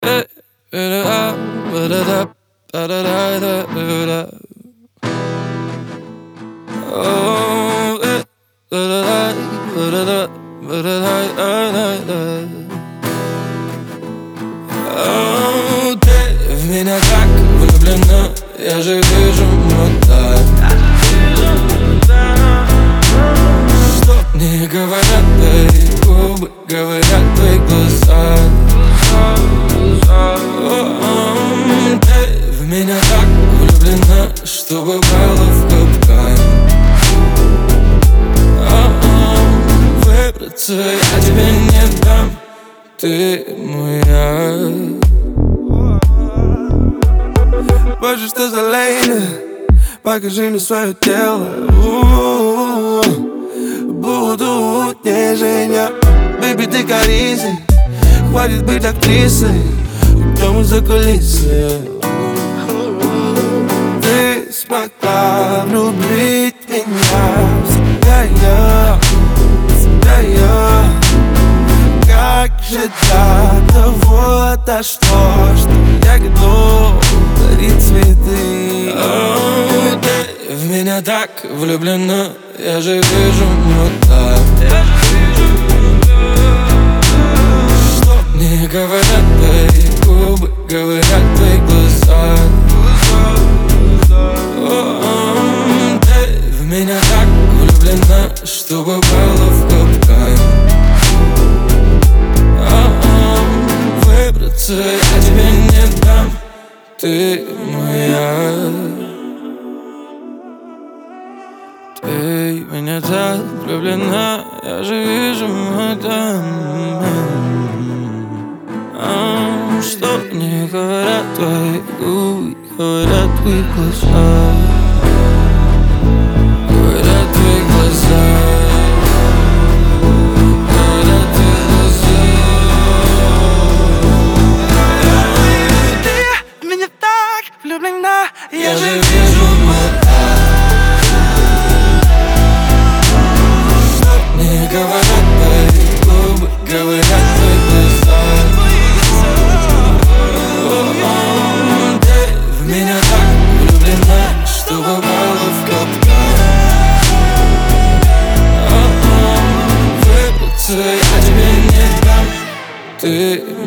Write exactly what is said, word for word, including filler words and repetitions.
Ты в меня так влюблена, я же вижу мута. Что мне говорят твои губы, говорят твои глаза. Ты в меня так влюблена, что попала в капкан. Выбраться я тебе не дам, ты моя. Боже, что за лейна, покажи мне свое тело. Буду нежнее. Бэйби, ты корисный, хватит быть актрисой. Уйдем за кулисы. Ты смогла влюбить меня. Всегда я, всегда я. Как же для того дошло, что я готов дарить цветы. Oh, ты в меня так влюблена, я же вижу мута. Что мне говорят твои губы, говорят твои глаза. Oh, ты в меня так влюблена, что попала в капкан. Выбраться я тебе не дам, ты моя. Ты в меня так влюблена, я же вижу мадам. Что мне говорят твои губы, говорят твои глаза. Говорят твои глаза. Говорят твои глаза. Ты в меня так влюблена, Я же вижу мадам. Мне говорят твои губы, говорят твои глаза. Ты в меня так влюблена, что попала в капкан. Выбраться я тебе не дам, ты